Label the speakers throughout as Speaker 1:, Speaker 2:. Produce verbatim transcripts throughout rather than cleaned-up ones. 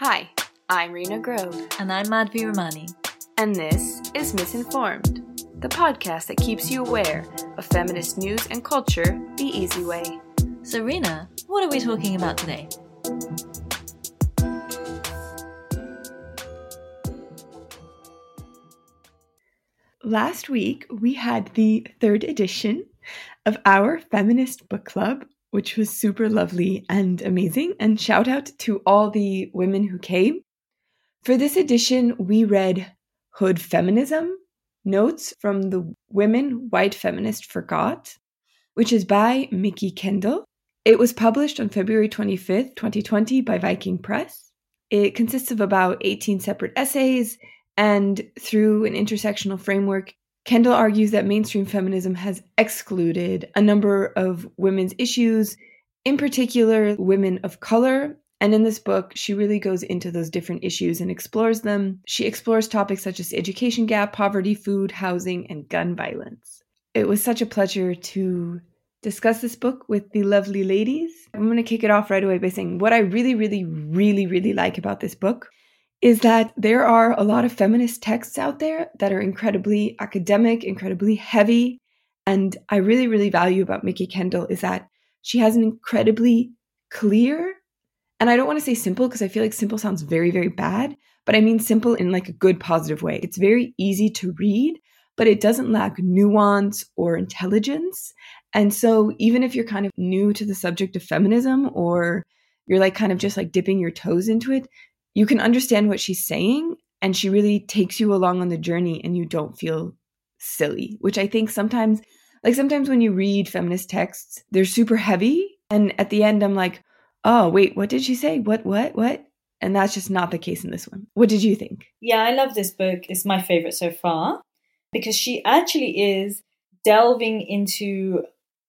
Speaker 1: Hi, I'm Rena Grove.
Speaker 2: And I'm Madhvi Ramani.
Speaker 1: And this is Misinformed, the podcast that keeps you aware of feminist news and culture the easy way.
Speaker 2: So Rena, what are we talking about today?
Speaker 3: Last week, we had the third edition of our feminist book club, which was super lovely and amazing. And shout out to all the women who came. For this edition, we read Hood Feminism, Notes from the Women White Feminist Forgot, which is by Mikki Kendall. It was published on February twenty-fifth, twenty twenty by Viking Press. It consists of about eighteen separate essays, and through an intersectional framework, Kendall argues that mainstream feminism has excluded a number of women's issues, in particular women of color. And in this book, she really goes into those different issues and explores them. She explores topics such as education gap, poverty, food, housing, and gun violence. It was such a pleasure to discuss this book with the lovely ladies. I'm going to kick it off right away by saying what I really, really, really, really like about this book is that there are a lot of feminist texts out there that are incredibly academic, incredibly heavy. And I really, really value about Mikki Kendall is that she has an incredibly clear, and I don't want to say simple because I feel like simple sounds very, very bad, but I mean simple in like a good, positive way. It's very easy to read, but it doesn't lack nuance or intelligence. And so even if you're kind of new to the subject of feminism, or you're like kind of just like dipping your toes into it, you can understand what she's saying, and she really takes you along on the journey and you don't feel silly, which I think sometimes, like sometimes when you read feminist texts, they're super heavy. And at the end, I'm like, oh, wait, what did she say? What, what, what? And that's just not the case in this one. What did you think?
Speaker 4: Yeah, I love this book. It's my favorite so far because she actually is delving into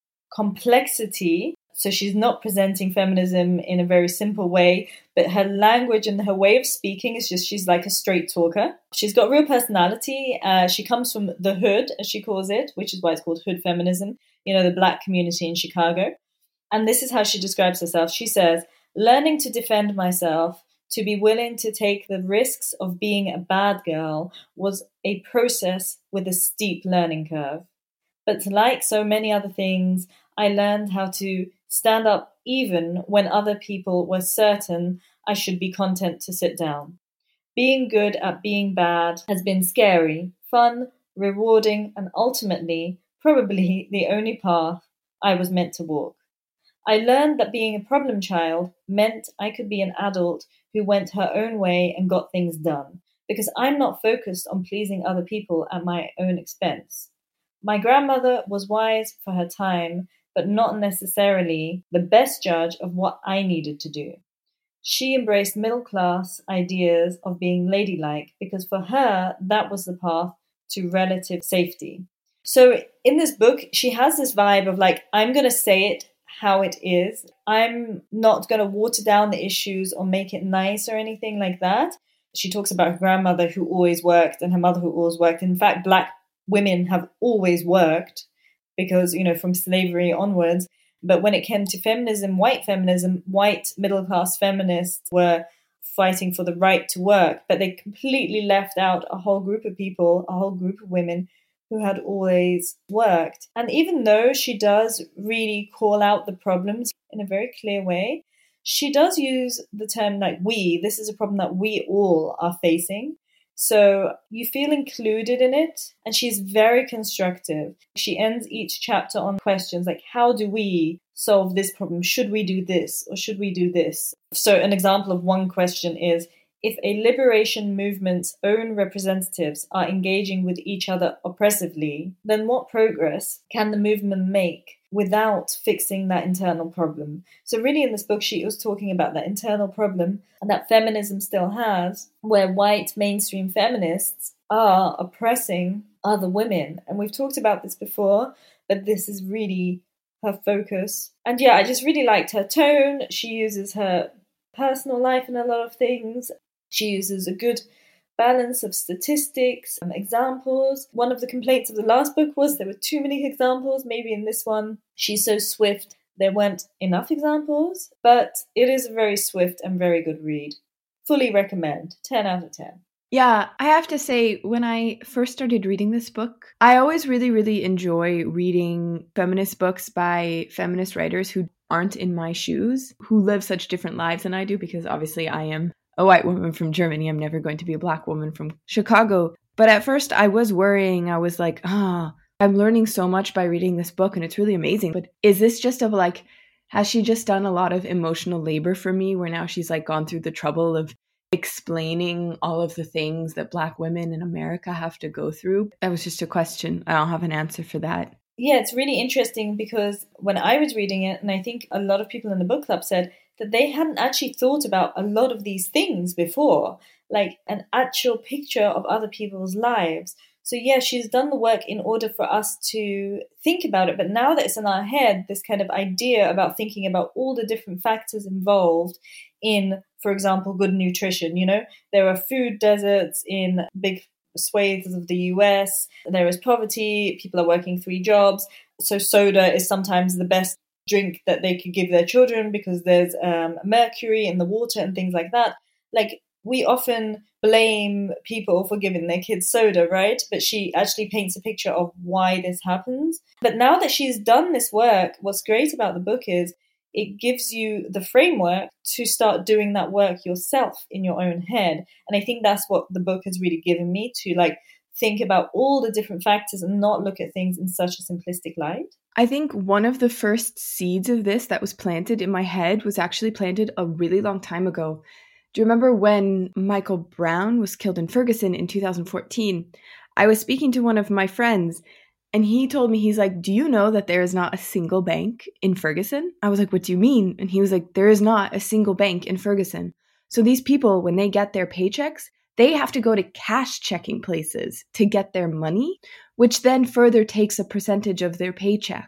Speaker 4: complexity. So she's not presenting feminism in a very simple way, but her language and her way of speaking is just, she's like a straight talker. She's got real personality. Uh, she comes from the hood, as she calls it, which is why it's called hood feminism, you know, the Black community in Chicago. And this is how she describes herself. She says, learning to defend myself, to be willing to take the risks of being a bad girl was a process with a steep learning curve. But like so many other things, I learned how to stand up even when other people were certain I should be content to sit down. Being good at being bad has been scary, fun, rewarding, and ultimately probably the only path I was meant to walk. I learned that being a problem child meant I could be an adult who went her own way and got things done, because I'm not focused on pleasing other people at my own expense. My grandmother was wise for her time, but not necessarily the best judge of what I needed to do. She embraced middle-class ideas of being ladylike because for her, that was the path to relative safety. So in this book, she has this vibe of like, I'm going to say it how it is. I'm not going to water down the issues or make it nice or anything like that. She talks about her grandmother who always worked and her mother who always worked. In fact, Black women have always worked because, you know, from slavery onwards. But when it came to feminism, white feminism, white middle-class feminists were fighting for the right to work, but they completely left out a whole group of people, a whole group of women who had always worked. And even though she does really call out the problems in a very clear way, she does use the term like we. This is a problem that we all are facing. So you feel included in it, and she's very constructive. She ends each chapter on questions like, how do we solve this problem? Should we do this or should we do this? So an example of one question is, if a liberation movement's own representatives are engaging with each other oppressively, then what progress can the movement make without fixing that internal problem? So really in this book, she was talking about that internal problem that feminism still has, where white mainstream feminists are oppressing other women. And we've talked about this before, but this is really her focus. And yeah, I just really liked her tone. She uses her personal life in a lot of things. She uses a good balance of statistics and examples. One of the complaints of the last book was there were too many examples. Maybe in this one, she's so swift, there weren't enough examples, but it is a very swift and very good read. fully recommend. ten out of ten.
Speaker 3: Yeah, I have to say, when I first started reading this book, I always really, really enjoy reading feminist books by feminist writers who aren't in my shoes, who live such different lives than I do, because obviously I am a white woman from Germany. I'm never going to be a black woman from Chicago. But at first I was worrying. I was like, ah, oh, I'm learning so much by reading this book and it's really amazing. But is this just of like, has she just done a lot of emotional labor for me where now she's like gone through the trouble of explaining all of the things that Black women in America have to go through? That was just a question. I don't have an answer for that.
Speaker 4: Yeah, it's really interesting because when I was reading it, and I think a lot of people in the book club said that they hadn't actually thought about a lot of these things before, like an actual picture of other people's lives. So yeah, she's done the work in order for us to think about it. But now that it's in our head, this kind of idea about thinking about all the different factors involved in, for example, good nutrition. You know, there are food deserts in big swathes of the U S. There is poverty. People are working three jobs. So soda is sometimes the best drink that they could give their children because there's um, mercury in the water and things like that. Like, we often blame people for giving their kids soda, right? But she actually paints a picture of why this happens. But now that she's done this work, what's great about the book is it gives you the framework to start doing that work yourself in your own head. And I think that's what the book has really given me, to like think about all the different factors and not look at things in such a simplistic light.
Speaker 3: I think one of the first seeds of this that was planted in my head was actually planted a really long time ago. Do you remember when Michael Brown was killed in Ferguson in two thousand fourteen? I was speaking to one of my friends and he told me, he's like, do you know that there is not a single bank in Ferguson? I was like, what do you mean? And he was like, there is not a single bank in Ferguson. So these people, when they get their paychecks, they have to go to cash checking places to get their money, which then further takes a percentage of their paycheck.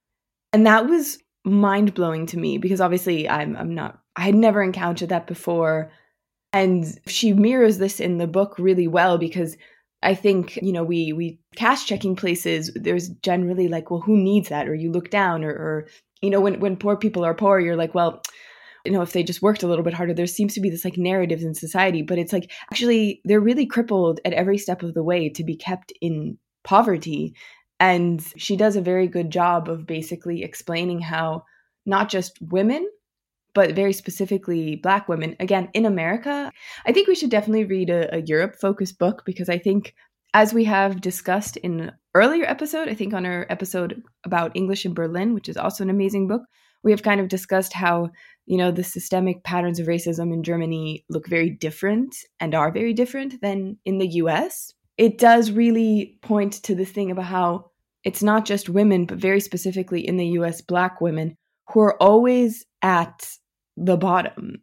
Speaker 3: And that was mind-blowing to me because obviously I'm I'm not I had never encountered that before. And she mirrors this in the book really well because I think, you know, we we cash checking places, there's generally like, well, who needs that? Or you look down or, or you know, when, when poor people are poor, you're like, well, you know, if they just worked a little bit harder, there seems to be this like narrative in society, but it's like, actually, they're really crippled at every step of the way to be kept in poverty. And she does a very good job of basically explaining how not just women, but very specifically Black women, again, in America. I think we should definitely read a, a Europe-focused book because I think, as we have discussed in an earlier episode, I think on our episode about English in Berlin, which is also an amazing book, we have kind of discussed how, you know, the systemic patterns of racism in Germany look very different and are very different than in the U S. It does really point to this thing about how it's not just women, but very specifically in the U S, Black women who are always at the bottom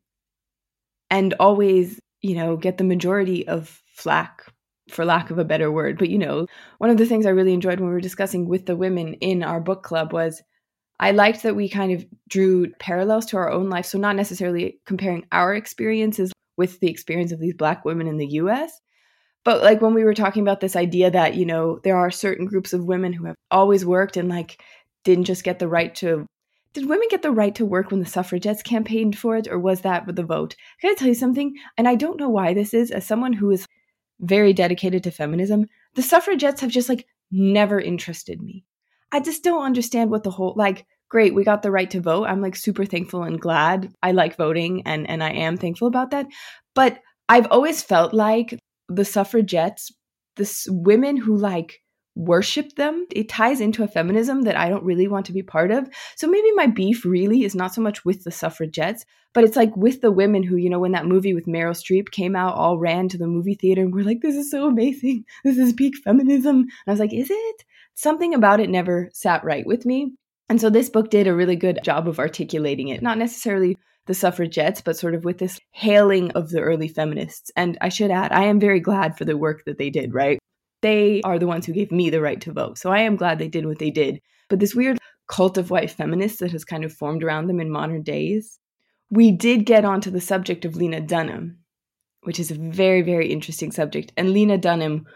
Speaker 3: and always, you know, get the majority of flack, for lack of a better word. But, you know, one of the things I really enjoyed when we were discussing with the women in our book club was I liked that we kind of drew parallels to our own life. So not necessarily comparing our experiences with the experience of these Black women in the U S, but like when we were talking about this idea that, you know, there are certain groups of women who have always worked and like didn't just get the right to, did women get the right to work when the suffragettes campaigned for it, or was that with the vote? Can I tell you something? And I don't know why this is, as someone who is very dedicated to feminism, the suffragettes have just like never interested me. I just don't understand what the whole, like, great, we got the right to vote. I'm like super thankful and glad. I like voting and, and I am thankful about that. But I've always felt like the suffragettes, the women who like worship them, it ties into a feminism that I don't really want to be part of. So maybe my beef really is not so much with the suffragettes, but it's like with the women who, you know, when that movie with Meryl Streep came out, all ran to the movie theater and were like, this is so amazing. This is peak feminism. And I was like, is it? Something about it never sat right with me. And so this book did a really good job of articulating it, not necessarily the suffragettes, but sort of with this hailing of the early feminists. And I should add, I am very glad for the work that they did, right? They are the ones who gave me the right to vote. So I am glad they did what they did. But this weird cult of white feminists that has kind of formed around them in modern days, we did get onto the subject of Lena Dunham, which is a very, very interesting subject. And Lena Dunham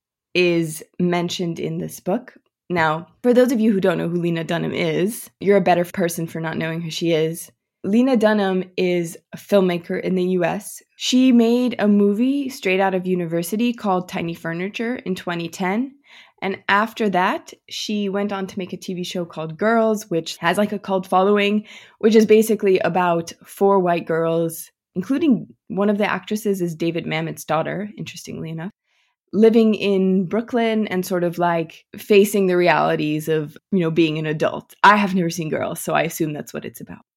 Speaker 3: is mentioned in this book. Now, for those of you who don't know who Lena Dunham is, you're a better person for not knowing who she is. Lena Dunham is a filmmaker in the U S. She made a movie straight out of university called Tiny Furniture in twenty ten. And after that, she went on to make a T V show called Girls, which has like a cult following, which is basically about four white girls, including one of the actresses is David Mamet's daughter, interestingly enough, living in Brooklyn and sort of like facing the realities of, you know, being an adult. I have never seen Girls, so I assume that's what it's about.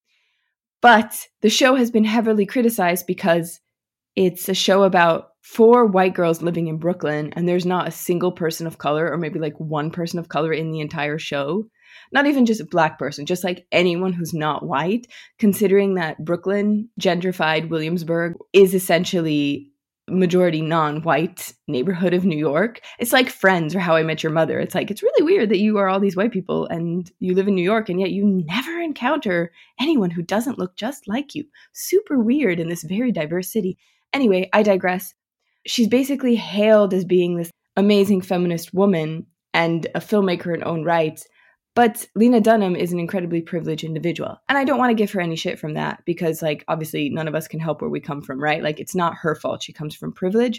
Speaker 3: But the show has been heavily criticized because it's a show about four white girls living in Brooklyn, and there's not a single person of color, or maybe like one person of color in the entire show. Not even just a black person, just like anyone who's not white, considering that Brooklyn, gentrified Williamsburg, is essentially majority non-white neighborhood of New York. It's like Friends or How I Met Your Mother. It's like, it's really weird that you are all these white people and you live in New York, and yet you never encounter anyone who doesn't look just like you. Super weird in this very diverse city. Anyway, I digress. She's basically hailed as being this amazing feminist woman and a filmmaker in her own right. But Lena Dunham is an incredibly privileged individual. And I don't want to give her any shit from that because, like, obviously none of us can help where we come from, right? Like, it's not her fault. She comes from privilege.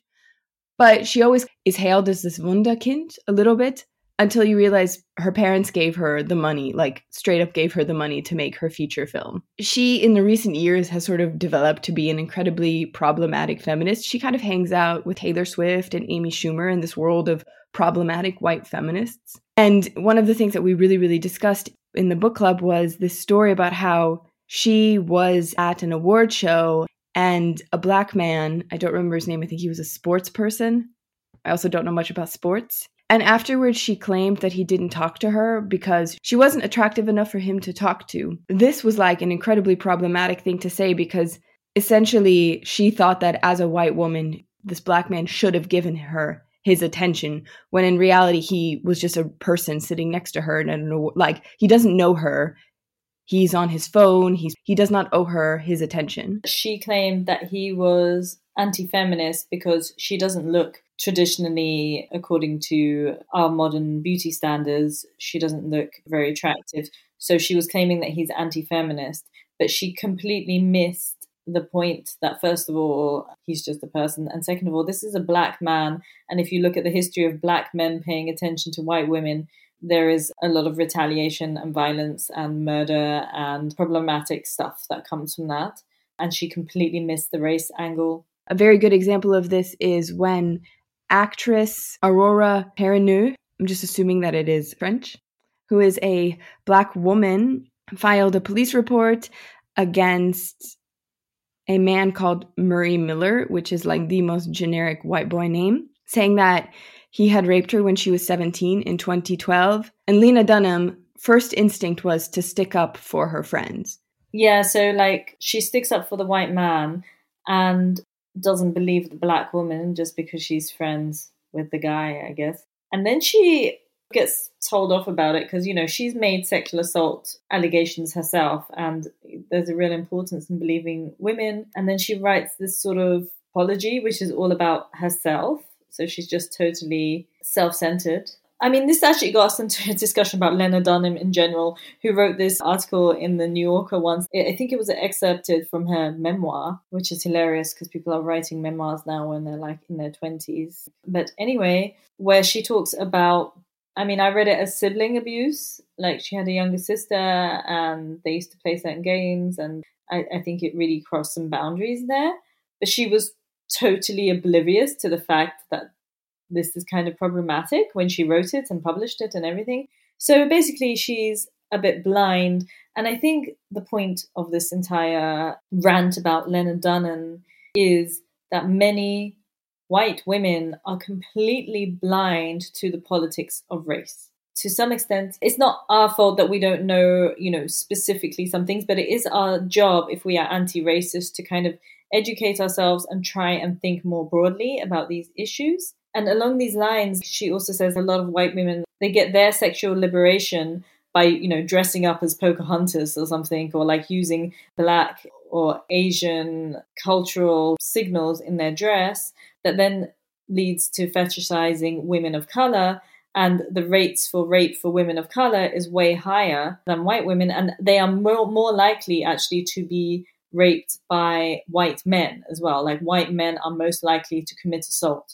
Speaker 3: But she always is hailed as this Wunderkind a little bit until you realize her parents gave her the money, like straight up gave her the money to make her feature film. She, in the recent years, has sort of developed to be an incredibly problematic feminist. She kind of hangs out with Taylor Swift and Amy Schumer in this world of problematic white feminists. And one of the things that we really, really discussed in the book club was this story about how she was at an award show and a black man, I don't remember his name, I think he was a sports person. I also don't know much about sports. And afterwards, she claimed that he didn't talk to her because she wasn't attractive enough for him to talk to. This was like an incredibly problematic thing to say because essentially she thought that as a white woman, this black man should have given her his attention, when in reality, he was just a person sitting next to her. And I don't know, like, he doesn't know her. He's on his phone. He's he does not owe her his attention.
Speaker 4: She claimed that he was anti-feminist because she doesn't look traditionally, according to our modern beauty standards, she doesn't look very attractive. So she was claiming that he's anti-feminist, but she completely missed the point that, first of all, he's just a person, and second of all, this is a black man, and if you look at the history of black men paying attention to white women, there is a lot of retaliation and violence and murder and problematic stuff that comes from that, and she completely missed the race angle.
Speaker 3: A very good example of this is when actress Aurora Perrineau, I'm just assuming that it is French, who is a black woman, filed a police report against a man called Murray Miller, which is like the most generic white boy name, saying that he had raped her when she was seventeen in twenty twelve. And Lena Dunham, first instinct was to stick up for her friends.
Speaker 4: Yeah, so like she sticks up for the white man and doesn't believe the black woman just because she's friends with the guy, I guess. And then she gets told off about it because, you know, she's made sexual assault allegations herself, and there's a real importance in believing women. And then she writes this sort of apology, which is all about herself. So she's just totally self-centered. I mean, this actually got us into a discussion about Lena Dunham in general, who wrote this article in the New Yorker once. I think it was excerpted from her memoir, which is hilarious because people are writing memoirs now when they're like in their twenties. But anyway, where she talks about, I mean, I read it as sibling abuse. Like she had a younger sister and they used to play certain games. And I, I think it really crossed some boundaries there. But she was totally oblivious to the fact that this is kind of problematic when she wrote it and published it and everything. So basically she's a bit blind. And I think the point of this entire rant about Lena Dunham is that many white women are completely blind to the politics of race. To some extent, it's not our fault that we don't know, you know, specifically some things, but it is our job, if we are anti-racist, to kind of educate ourselves and try and think more broadly about these issues. And along these lines, she also says a lot of white women, they get their sexual liberation by, you know, dressing up as Pocahontas or something, or like using black or Asian cultural signals in their dress that then leads to fetishizing women of color. And the rates for rape for women of color is way higher than white women. And they are more, more likely actually to be raped by white men as well. Like white men are most likely to commit assault.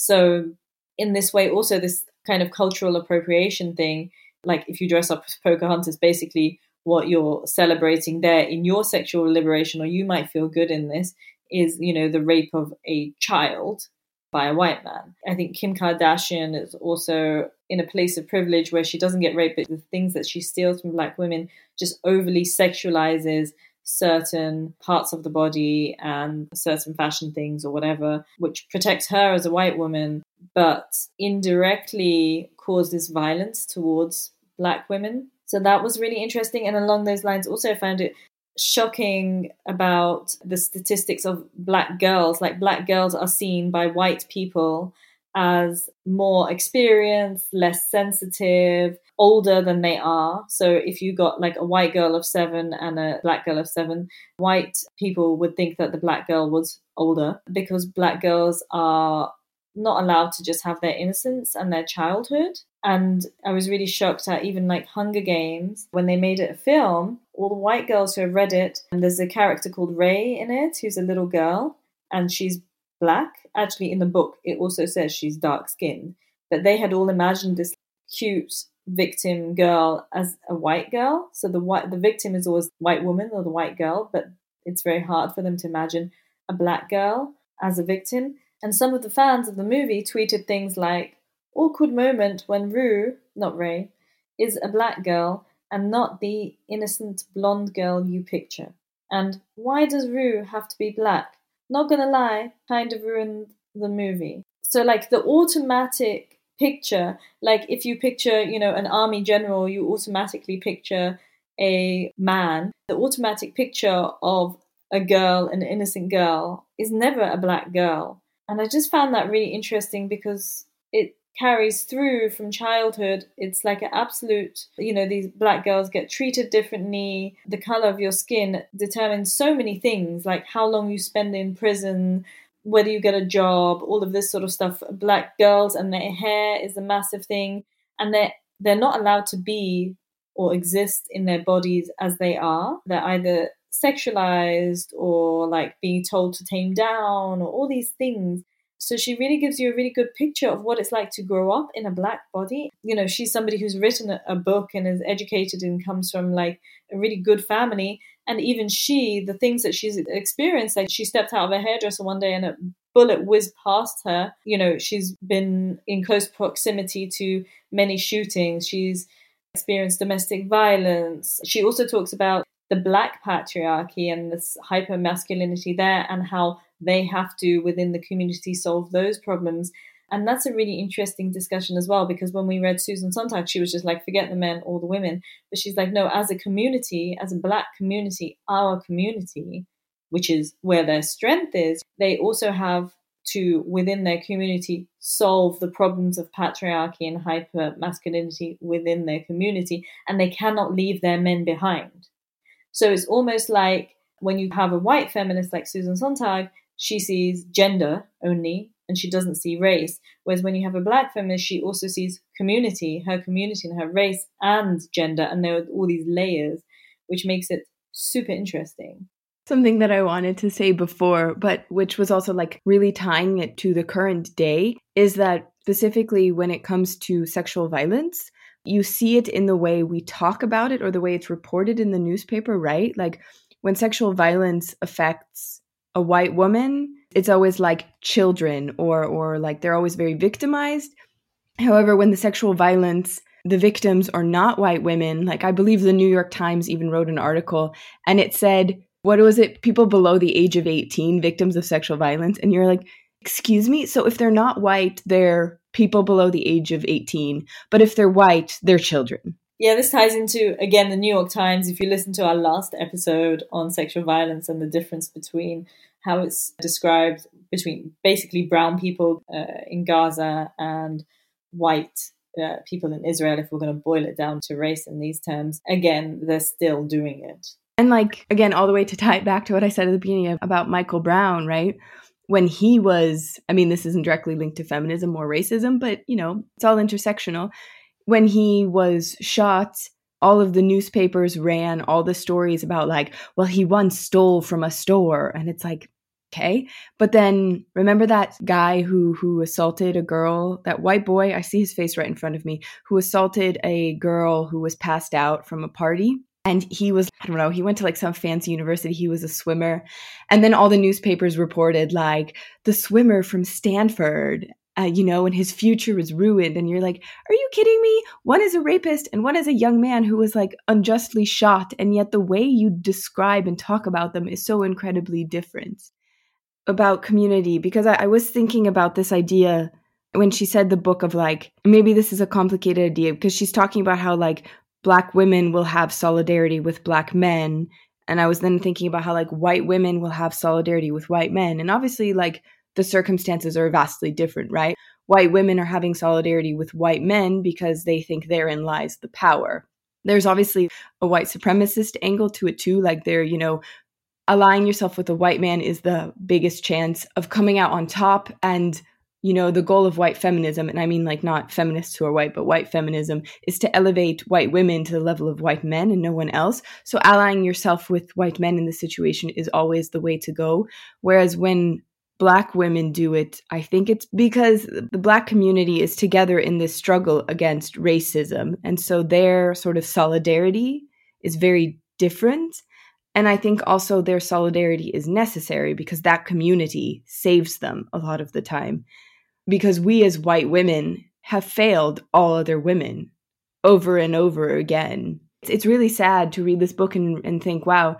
Speaker 4: So in this way, also this kind of cultural appropriation thing, like if you dress up as Pocahontas, basically what you're celebrating there in your sexual liberation, or you might feel good in this, is, you know, the rape of a child by a white man. I think Kim Kardashian is also in a place of privilege where she doesn't get raped, but the things that she steals from black women just overly sexualizes certain parts of the body and certain fashion things or whatever, which protects her as a white woman, but indirectly causes violence towards black women. So that was really interesting. And along those lines, also found it shocking about the statistics of black girls. Like black girls are seen by white people as more experienced, less sensitive, older than they are. So if you got like a white girl of seven and a black girl of seven, white people would think that the black girl was older, because black girls are not allowed to just have their innocence and their childhood. And I was really shocked at even like Hunger Games, when they made it a film, all the white girls who have read it, and there's a character called Rey in it, who's a little girl, and she's black. Actually, in the book, it also says she's dark-skinned. But they had all imagined this cute victim girl as a white girl. So the white, the victim is always the white woman or the white girl, but it's very hard for them to imagine a black girl as a victim. And some of the fans of the movie tweeted things like, awkward moment when Rue, not Rey, is a black girl and not the innocent blonde girl you picture. And why does Rue have to be black? Not gonna lie, kind of ruined the movie. So like the automatic picture, like if you picture, you know, an army general, you automatically picture a man. The automatic picture of a girl, an innocent girl, is never a black girl. And I just found that really interesting because it carries through from childhood. It's like an absolute, you know, these black girls get treated differently. The color of your skin determines so many things, like how long you spend in prison, whether you get a job, all of this sort of stuff. Black girls and their hair is a massive thing. And they're, they're not allowed to be or exist in their bodies as they are. They're either sexualized or like being told to tame down or all these things. So she really gives you a really good picture of what it's like to grow up in a black body. You know, she's somebody who's written a, a book and is educated and comes from like a really good family. And even she, the things that she's experienced, like she stepped out of a hairdresser one day and a bullet whizzed past her. You know, she's been in close proximity to many shootings. She's experienced domestic violence. She also talks about the black patriarchy and this hyper masculinity there and how they have to, within the community, solve those problems. And that's a really interesting discussion as well, because when we read Susan Sontag, she was just like, forget the men or the women. But she's like, no, as a community, as a black community, our community, which is where their strength is, they also have to, within their community, solve the problems of patriarchy and hyper masculinity within their community. And they cannot leave their men behind. So it's almost like when you have a white feminist like Susan Sontag, she sees gender only and she doesn't see race. Whereas when you have a black feminist, she also sees community, her community and her race and gender. And there are all these layers, which makes it super interesting.
Speaker 3: Something that I wanted to say before, but which was also like really tying it to the current day, is that specifically when it comes to sexual violence, you see it in the way we talk about it or the way it's reported in the newspaper, right? Like when sexual violence affects a white woman, it's always like children or or like they're always very victimized. However, when the sexual violence, the victims are not white women, like I believe the New York Times even wrote an article and it said, what was it? People below the age of eighteen, victims of sexual violence. And you're like, excuse me? So if they're not white, they're people below the age of eighteen. But if they're white, they're children.
Speaker 4: Yeah, this ties into, again, the New York Times. If you listen to our last episode on sexual violence and the difference between how it's described between basically brown people uh, in Gaza and white uh, people in Israel, if we're going to boil it down to race in these terms, again, they're still doing it.
Speaker 3: And like, again, all the way to tie it back to what I said at the beginning about Michael Brown, right? when he was, I mean, this isn't directly linked to feminism or racism, but, you know, it's all intersectional. When he was shot, all of the newspapers ran all the stories about like, well, he once stole from a store. And it's like, okay. But then remember that guy who who assaulted a girl, that white boy, I see his face right in front of me, who assaulted a girl who was passed out from a party. And he was, I don't know, he went to like some fancy university. He was a swimmer. And then all the newspapers reported like the swimmer from Stanford, uh, you know, and his future was ruined. And you're like, are you kidding me? One is a rapist and one is a young man who was like unjustly shot. And yet the way you describe and talk about them is so incredibly different. About community, because I, I was thinking about this idea when she said the book of like, maybe this is a complicated idea because she's talking about how like Black women will have solidarity with Black men. And I was then thinking about how like white women will have solidarity with white men. And obviously like the circumstances are vastly different, right? White women are having solidarity with white men because they think therein lies the power. There's obviously a white supremacist angle to it too. Like they're, you know, allying yourself with a white man is the biggest chance of coming out on top. And, you know, the goal of white feminism, and I mean like not feminists who are white, but white feminism, is to elevate white women to the level of white men and no one else. So allying yourself with white men in this situation is always the way to go. Whereas when Black women do it, I think it's because the Black community is together in this struggle against racism. And so their sort of solidarity is very different. And I think also their solidarity is necessary because that community saves them a lot of the time. Because we as white women have failed all other women over and over again. It's really sad to read this book and, and think, wow,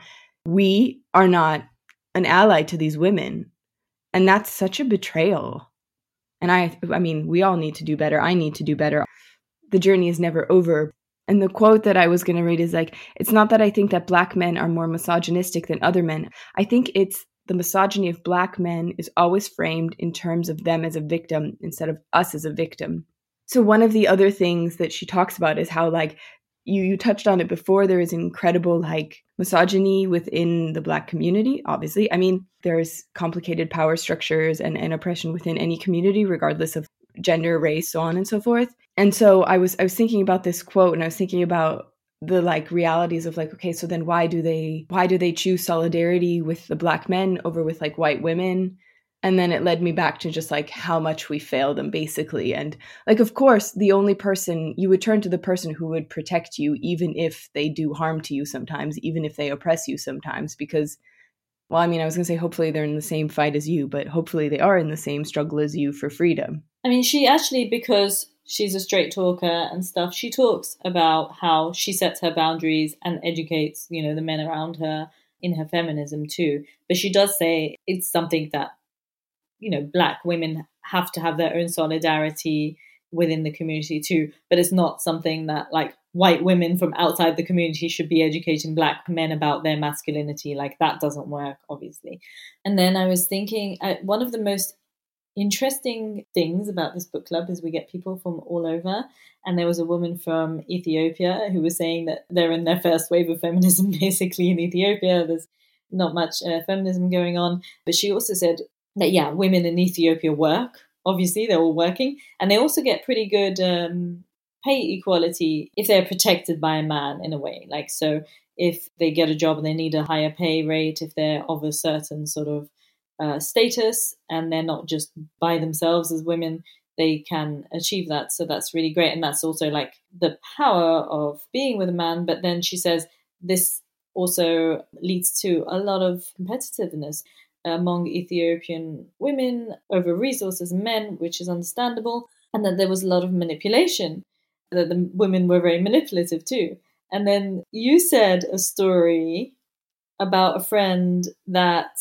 Speaker 3: we are not an ally to these women. And that's such a betrayal. And I, I mean, we all need to do better. I need to do better. The journey is never over. And the quote that I was going to read is like, it's not that I think that Black men are more misogynistic than other men. I think it's the misogyny of Black men is always framed in terms of them as a victim instead of us as a victim. So one of the other things that she talks about is how like, you, you touched on it before, there is incredible like misogyny within the Black community, obviously. I mean, there's complicated power structures and, and oppression within any community, regardless of gender, race, so on and so forth. And so I was I was thinking about this quote, and I was thinking about the like realities of like, okay, so then why do they why do they choose solidarity with the Black men over with like white women? And then it led me back to just like how much we fail them basically. And like, of course, the only person you would turn to the person who would protect you, even if they do harm to you sometimes, even if they oppress you sometimes, because, well, I mean, I was going to say, hopefully they're in the same fight as you, but hopefully they are in the same struggle as you for freedom.
Speaker 4: I mean, she actually, because she's a straight talker and stuff, she talks about how she sets her boundaries and educates, you know, the men around her in her feminism too. But she does say it's something that, you know, Black women have to have their own solidarity within the community too. But it's not something that like white women from outside the community should be educating Black men about their masculinity. Like that doesn't work, obviously. And then I was thinking, uh, one of the most interesting things about this book club is we get people from all over. And there was a woman from Ethiopia who was saying that they're in their first wave of feminism, basically in Ethiopia. There's not much uh, feminism going on. But she also said that, yeah, women in Ethiopia work. Obviously, they're all working. And they also get pretty good um, pay equality if they're protected by a man in a way. Like, so if they get a job and they need a higher pay rate, if they're of a certain sort of uh, status and they're not just by themselves as women, they can achieve that. So that's really great. And that's also like the power of being with a man. But then she says this also leads to a lot of competitiveness among Ethiopian women over resources and men, which is understandable, and that there was a lot of manipulation, that the women were very manipulative too. And then you said a story about a friend that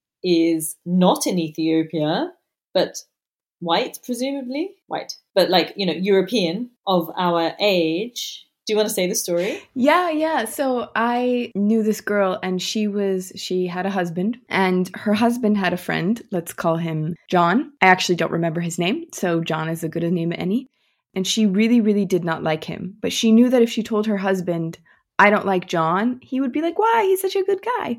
Speaker 4: is not in Ethiopia, but white, presumably, white, but like, you know, European of our age. Do you want to say the story?
Speaker 3: Yeah, yeah. So I knew this girl and she was, she had a husband and her husband had a friend. Let's call him John. I actually don't remember his name. So John is as good a name as any. And she really, really did not like him. But she knew that if she told her husband, I don't like John, he would be like, why? He's such a good guy.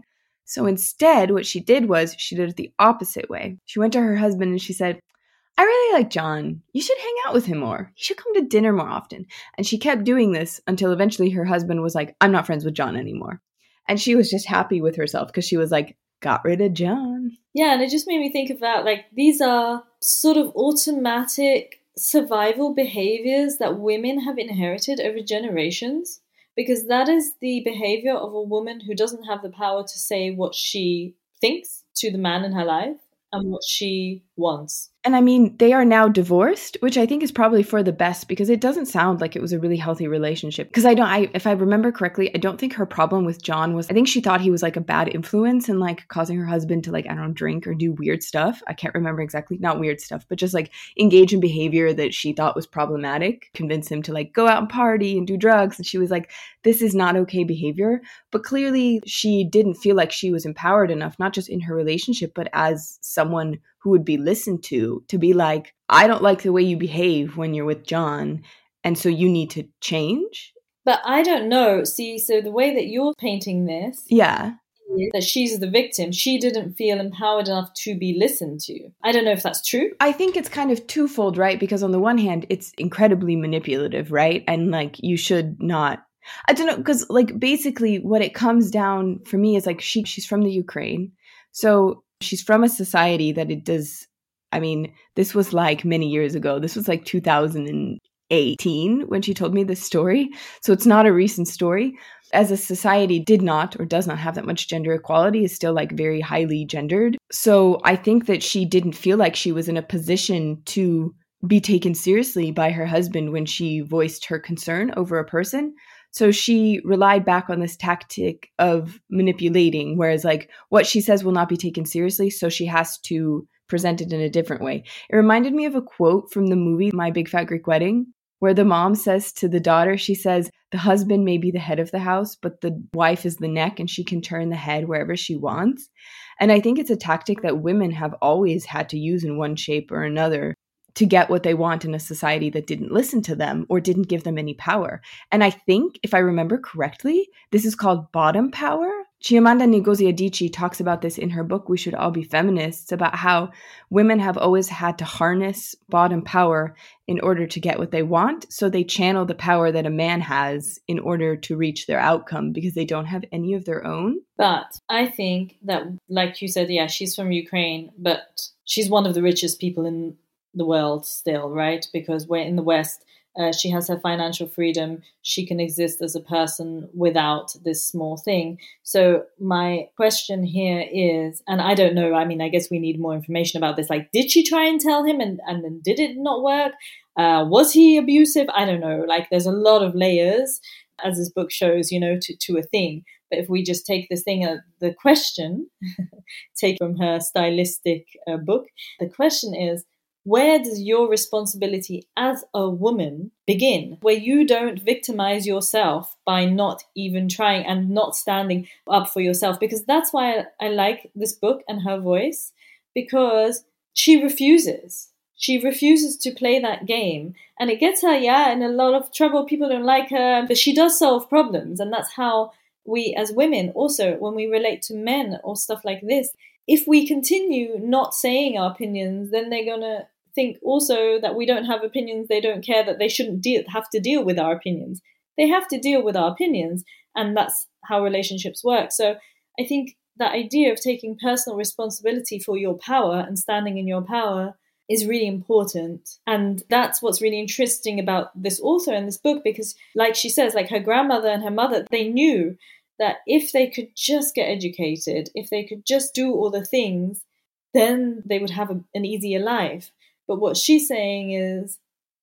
Speaker 3: So instead, what she did was she did it the opposite way. She went to her husband and she said, I really like John. You should hang out with him more. He should come to dinner more often. And she kept doing this until eventually her husband was like, I'm not friends with John anymore. And she was just happy with herself because she was like, got rid of John.
Speaker 4: Yeah, and it just made me think about, like, these are sort of automatic survival behaviors that women have inherited over generations. Because that is the behavior of a woman who doesn't have the power to say what she thinks to the man in her life and what she wants.
Speaker 3: And I mean, they are now divorced, which I think is probably for the best because it doesn't sound like it was a really healthy relationship. Because I don't, I, if I remember correctly, I don't think her problem with John was, I think she thought he was like a bad influence and like causing her husband to like, I don't know, drink or do weird stuff. I can't remember exactly, not weird stuff, but just like engage in behavior that she thought was problematic, convince him to like go out and party and do drugs. And she was like, this is not okay behavior. But clearly she didn't feel like she was empowered enough, not just in her relationship, but as someone who would be listened to, to be like, I don't like the way you behave when you're with John, and so you need to change.
Speaker 4: But I don't know. See, so the way that you're painting this,
Speaker 3: yeah,
Speaker 4: is that she's the victim. She didn't feel empowered enough to be listened to. I don't know if that's true.
Speaker 3: I think it's kind of twofold, right? Because on the one hand, it's incredibly manipulative, right? And like, you should not, I don't know, because like basically what it comes down for me is like, she she's from the Ukraine. So she's from a society that it does, I mean, this was like many years ago. This was like two thousand eighteen when she told me this story. So it's not a recent story. As a society did not or does not have that much gender equality, is still like very highly gendered. So I think that she didn't feel like she was in a position to be taken seriously by her husband when she voiced her concern over a person. So she relied back on this tactic of manipulating, whereas like what she says will not be taken seriously. So she has to present it in a different way. It reminded me of a quote from the movie My Big Fat Greek Wedding, where the mom says to the daughter, she says, the husband may be the head of the house, but the wife is the neck and she can turn the head wherever she wants. And I think it's a tactic that women have always had to use in one shape or another to get what they want in a society that didn't listen to them or didn't give them any power. And I think, if I remember correctly, this is called bottom power. Chimamanda Ngozi Adichie talks about this in her book, We Should All Be Feminists, about how women have always had to harness bottom power in order to get what they want. So they channel the power that a man has in order to reach their outcome because they don't have any of their own.
Speaker 4: But I think that, like you said, yeah, she's from Ukraine, but she's one of the richest people in the world still, right? Because we're in the West. Uh, she has her financial freedom. She can exist as a person without this small thing. So my question here is, and I don't know, I mean, I guess we need more information about this. Like, did she try and tell him and, and then did it not work? Uh, was he abusive? I don't know. Like, there's a lot of layers, as this book shows, you know, to, to a thing. But if we just take this thing, uh, the question, take from her stylistic uh, book, the question is, where does your responsibility as a woman begin? Where you don't victimize yourself by not even trying and not standing up for yourself. Because that's why I, I like this book and her voice, because she refuses. She refuses to play that game. And it gets her, yeah, in a lot of trouble. People don't like her, but she does solve problems. And that's how we as women also, when we relate to men or stuff like this, if we continue not saying our opinions, then they're going to think also that we don't have opinions. They don't care, that they shouldn't deal, have to deal with our opinions. They have to deal with our opinions. And that's how relationships work. So I think that idea of taking personal responsibility for your power and standing in your power is really important. And that's what's really interesting about this author and this book, because like she says, like her grandmother and her mother, they knew that if they could just get educated, if they could just do all the things, then they would have a, an easier life. But what she's saying is,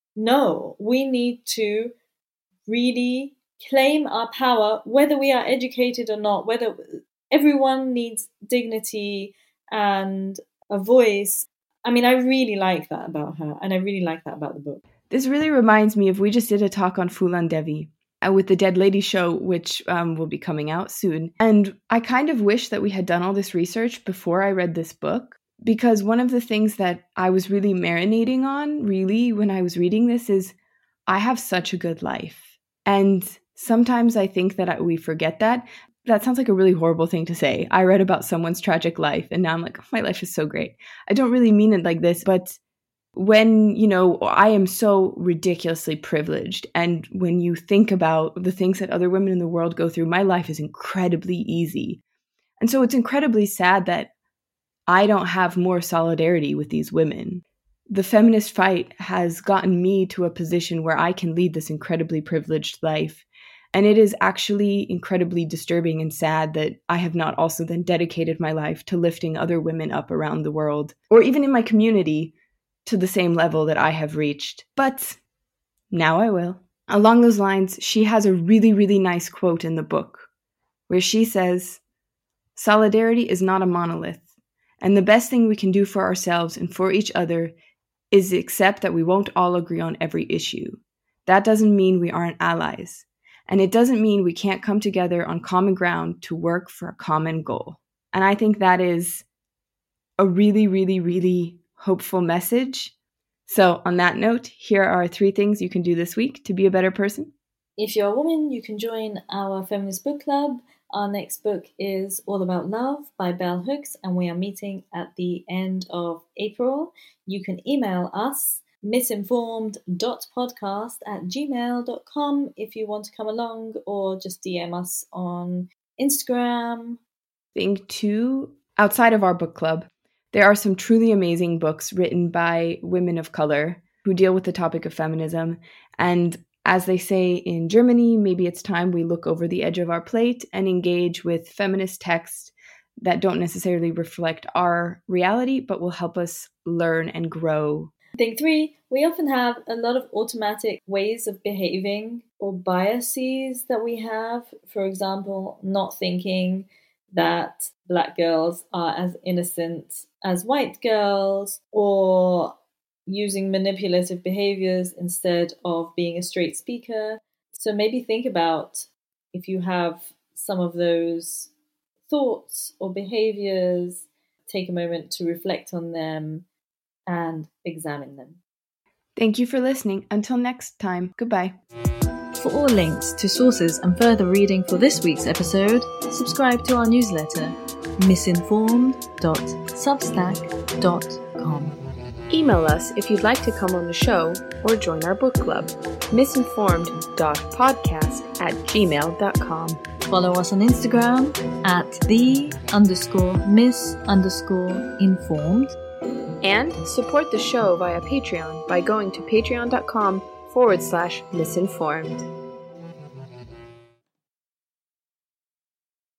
Speaker 4: no, we need to really claim our power, whether we are educated or not, whether everyone needs dignity and a voice. I mean, I really like that about her, and I really like that about the book.
Speaker 3: This really reminds me of, we just did a talk on Fulan Devi with the Dead Lady Show, which um, will be coming out soon. And I kind of wish that we had done all this research before I read this book, because one of the things that I was really marinating on, really, when I was reading this is, I have such a good life. And sometimes I think that I, we forget that. that sounds like a really horrible thing to say. I read about someone's tragic life and now I'm like, oh, my life is so great. I don't really mean it like this, but when, you know, I am so ridiculously privileged, and when you think about the things that other women in the world go through, my life is incredibly easy. And so it's incredibly sad that I don't have more solidarity with these women. The feminist fight has gotten me to a position where I can lead this incredibly privileged life. And it is actually incredibly disturbing and sad that I have not also then dedicated my life to lifting other women up around the world, or even in my community, to the same level that I have reached. But now I will. Along those lines, she has a really, really nice quote in the book where she says, "Solidarity is not a monolith, and the best thing we can do for ourselves and for each other is accept that we won't all agree on every issue. That doesn't mean we aren't allies, and it doesn't mean we can't come together on common ground to work for a common goal." And I think that is a really, really, really hopeful message. So on that note, here are three things you can do this week to be a better person.
Speaker 4: If you're a woman, you can join our feminist book club. Our next book is All About Love by Bell Hooks, and we are meeting at the end of April. You can email us misinformed dot podcast at gmail dot com if you want to come along, or just D M us on Instagram.
Speaker 3: Thing two, outside of our book club, there are some truly amazing books written by women of color who deal with the topic of feminism. And as they say in Germany, maybe it's time we look over the edge of our plate and engage with feminist texts that don't necessarily reflect our reality, but will help us learn and grow.
Speaker 4: Thing three, we often have a lot of automatic ways of behaving or biases that we have. For example, not thinking that Black girls are as innocent as white girls, or using manipulative behaviors instead of being a straight speaker. So maybe think about if you have some of those thoughts or behaviors, take a moment to reflect on them and examine them.
Speaker 3: Thank you for listening. Until next time, goodbye.
Speaker 2: For all links to sources and further reading for this week's episode, subscribe to our newsletter, misinformed dot substack dot com.
Speaker 1: Email us if you'd like to come on the show or join our book club, misinformed dot podcast at gmail dot com.
Speaker 2: Follow us on Instagram at the underscore miss underscore informed.
Speaker 1: And support the show via Patreon by going to patreon dot com forward slash misinformed.